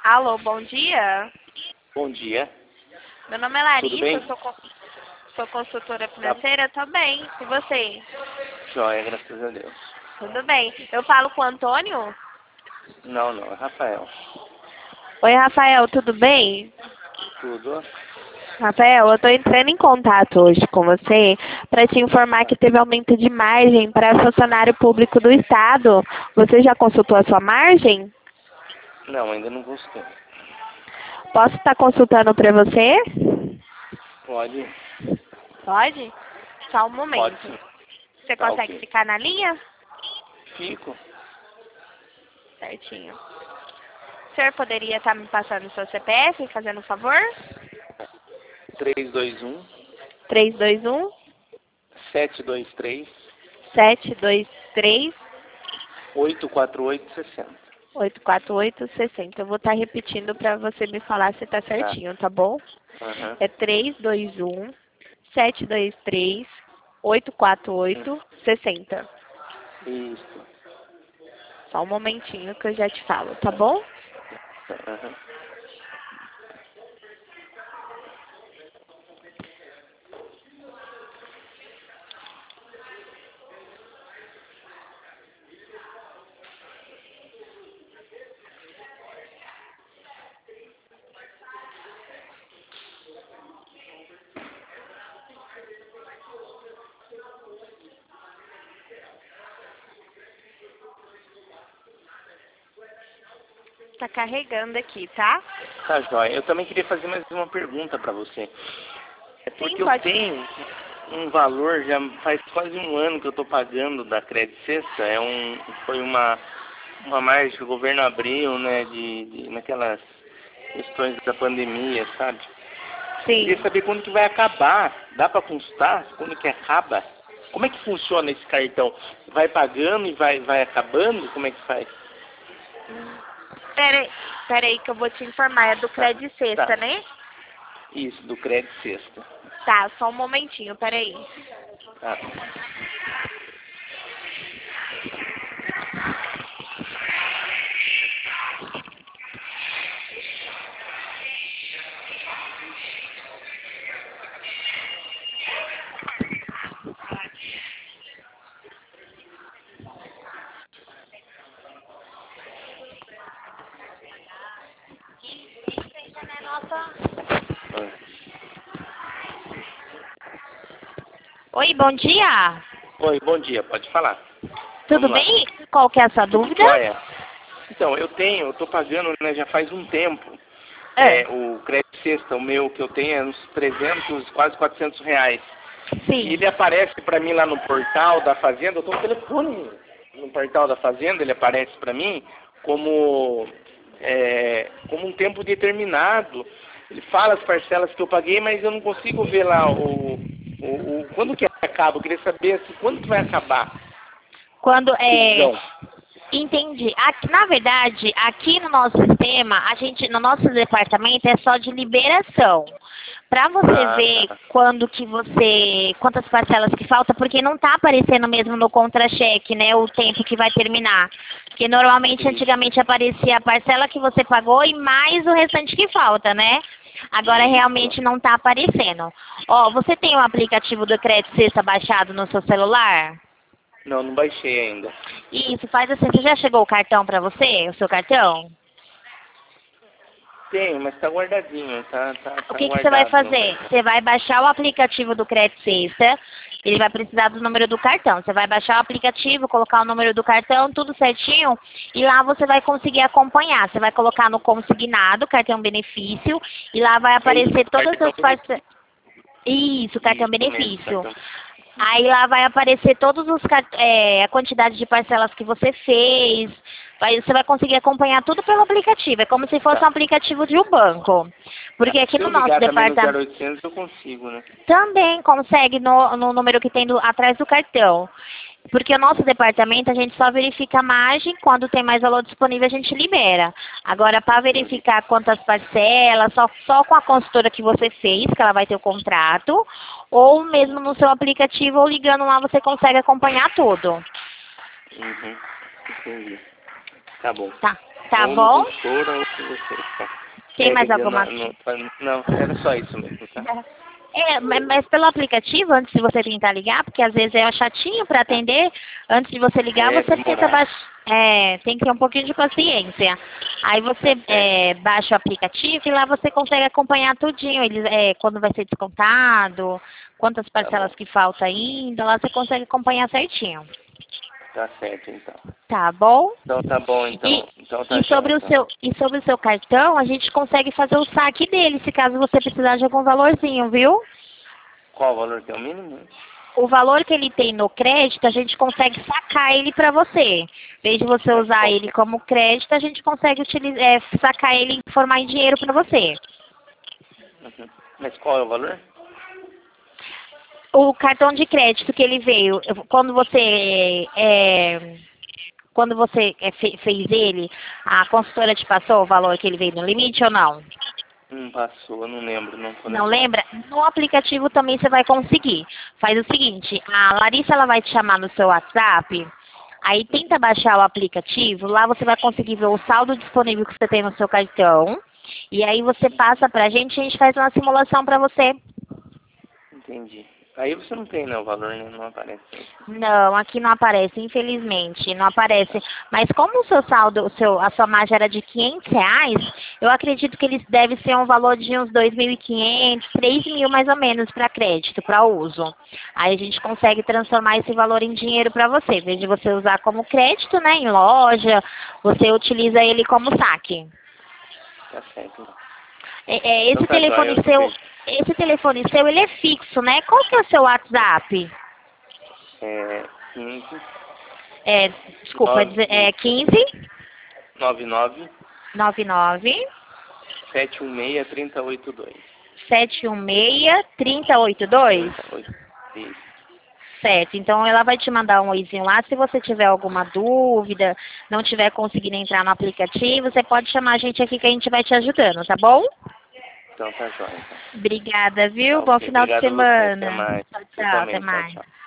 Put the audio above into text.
Alô, bom dia. Bom dia. Meu nome é Tudo Larissa, bem? eu sou consultora financeira, tô bem. E você? Joia, graças a Deus. Tudo bem. Eu falo com o Antônio? Não, é Rafael. Oi, Rafael, tudo bem? Tudo? Rafael, eu tô entrando em contato hoje com você para te informar que teve aumento de margem para funcionário público do Estado. Você já consultou a sua margem? Não, ainda não gostei. Posso estar consultando para você? Pode? Pode? Só um Pode momento. sim. Você Tá consegue ok. ficar na linha? Fico. Certinho. O senhor poderia estar me passando o seu CPF, fazendo um favor? 321 321 723 723 848 60. 84860. Eu vou estar repetindo para você me falar se está Tá. certinho, tá bom? Aham. É 321 723 848 60. Isso. Só um momentinho que eu já te falo, tá bom? Aham. Tá carregando aqui, tá? Tá, joia. Eu também queria fazer mais uma pergunta para você. É Sim, porque eu pode. tenho um valor, já faz quase um ano que eu estou pagando da Crédito Sexta. Foi uma margem que o governo abriu, né, naquelas questões da pandemia, sabe? Queria Sim. saber quando que vai acabar. Dá para consultar quando que acaba? Como é que funciona esse cartão? Vai pagando e vai acabando? Como é que faz? Pera aí que eu vou te informar. É do Tá, Crédito Sexta, tá. né? Isso, do Crédito Sexta. Tá, só um momentinho, pera aí. Tá. Ah. Oi, bom dia. Oi, bom dia, pode falar. Tudo Vamos lá. bem? Qual que é a sua Tudo dúvida? jóia? Então, eu tô pagando, né, já faz um tempo. É. O Crédito Sexta, o meu que eu tenho é uns 300, quase 400 reais. E Sim. ele aparece para mim lá no portal da Fazenda, eu tô no telefone no portal da Fazenda, ele aparece para mim como, como um tempo determinado. Ele fala as parcelas que eu paguei, mas eu não consigo ver lá quando que acaba. Eu queria saber assim, quando que vai acabar Quando a é. previsão. Entendi. Aqui, na verdade, aqui no nosso sistema, no nosso departamento é só de liberação. Para você Ah, ver tá. quantas parcelas que falta, porque não está aparecendo mesmo no contra-cheque, né, o tempo que vai terminar. Porque normalmente, Isso, antigamente aparecia a parcela que você pagou e mais o restante que falta, né? Agora isso. realmente não está aparecendo. Ó, você tem o aplicativo do Crédito Sexta baixado no seu celular? Não, não baixei ainda. Isso, faz assim. Você já chegou o cartão para você, o seu cartão? Tenho, mas tá guardadinho, O tá que que você vai guardado no fazer? cartão. Você vai baixar o aplicativo do Crédito Sexta, ele vai precisar do número do cartão. Você vai baixar o aplicativo, colocar o número do cartão, tudo certinho, e lá você vai conseguir acompanhar. Você vai colocar no consignado, cartão benefício, e lá vai É isso, aparecer todas cartão as parcelas. benefício. Isso, cartão Isso mesmo, benefício. cartão. Aí lá vai aparecer a quantidade de parcelas que você fez. Você vai conseguir acompanhar tudo pelo aplicativo. É como se fosse um Tá. aplicativo de um banco. Tá. Porque aqui Se no eu nosso ligar também no departamento 0800 eu consigo, né? também consegue no número que tem atrás do cartão. Porque o nosso departamento a gente só verifica a margem, quando tem mais valor disponível a gente libera. Agora, para Entendi. verificar quantas parcelas, só com a consultora que você fez, que ela vai ter o contrato, ou mesmo no seu aplicativo ou ligando lá você consegue acompanhar tudo. Uhum. Entendi. Tá bom. Tá, Tá ou bom? no gestor ou com vocês, tá? Tem mais Quer dizer, alguma... não, era só isso mesmo, tá? Mas pelo aplicativo, antes de você tentar ligar, porque às vezes é chatinho para atender, antes de você ligar, É, você tenta demorar. baixar. Tem que ter um pouquinho de paciência. Aí você baixa o aplicativo e lá você consegue acompanhar tudinho. Quando vai ser descontado, quantas parcelas bom. que falta ainda, lá você consegue acompanhar certinho. Tá certo, então. Tá bom? Então tá bom, então. Então tá E sobre jóia, então. e sobre o seu cartão, a gente consegue fazer o saque dele, se caso você precisar de algum valorzinho, viu? Qual o valor que é o mínimo? O valor que ele tem no crédito, a gente consegue sacar ele para você. Em vez de você Mas usar qual, ele como crédito, a gente consegue sacar ele e formar em dinheiro para você. Mas qual é o valor? O cartão de crédito que ele veio, quando você fez ele, a consultora te passou o valor que ele veio no limite ou não? Não passou, eu não lembro, não tô Não lembrando. lembra? No aplicativo também você vai conseguir. Faz o seguinte, a Larissa ela vai te chamar no seu WhatsApp, aí tenta baixar o aplicativo, lá você vai conseguir ver o saldo disponível que você tem no seu cartão, e aí você passa pra gente e a gente faz uma simulação pra você. Entendi. Aí você não tem, né, o valor, né? Não aparece. Não, aqui não aparece, infelizmente, não aparece. Mas como o seu saldo, a sua margem era de R$ 500, eu acredito que eles devem ser um valor de uns 2.500, 3.000 mais ou menos para crédito, para uso. Aí a gente consegue transformar esse valor em dinheiro para você. Em vez de você usar como crédito, né, em loja, você utiliza ele como saque. Tá certo. Esse Então tá telefone jóia, seu, ele é fixo, né? Qual que é o seu WhatsApp? 15, Desculpa, 15 99 99 716 3082. 716 3082? Isso. Certo, então ela vai te mandar um oizinho lá. Se você tiver alguma dúvida, não tiver conseguindo entrar no aplicativo, você pode chamar a gente aqui que a gente vai te ajudando, tá bom? Então tá jóia. Então. Obrigada, viu? Tá, Bom ok. final de Obrigado a você. Até semana. mais. Tchau, Você tchau, até também. Tchau, mais. tchau.